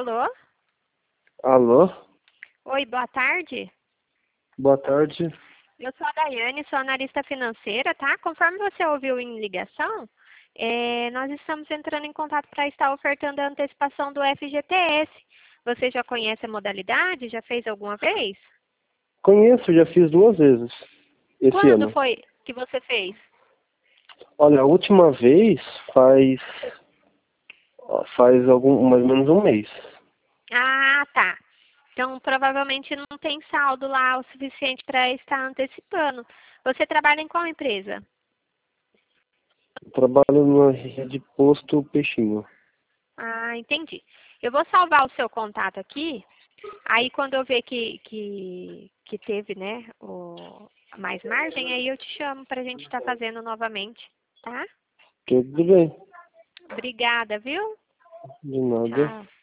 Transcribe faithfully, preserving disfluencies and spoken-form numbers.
Alô? Alô? Oi, boa tarde. Boa tarde. Eu sou a Daiane, sou analista financeira, tá? Conforme você ouviu em ligação, é, nós estamos entrando em contato para estar ofertando a antecipação do F G T S. Você já conhece a modalidade? Já fez alguma vez? Conheço, já fiz duas vezes esse Quando ano. foi que você fez? Olha, a última vez faz ó, faz algum mais ou menos um mês. Ah, tá. Então, provavelmente não tem saldo lá o suficiente para estar antecipando. Você trabalha em qual empresa? Trabalho numa rede posto Peixinho. Ah, entendi. Eu vou salvar o seu contato aqui. Aí, quando eu ver que, que, que teve, né, o, mais margem, aí eu te chamo para a gente estar fazendo novamente, tá? Tudo bem, Obrigada, viu? de nada. Tchau.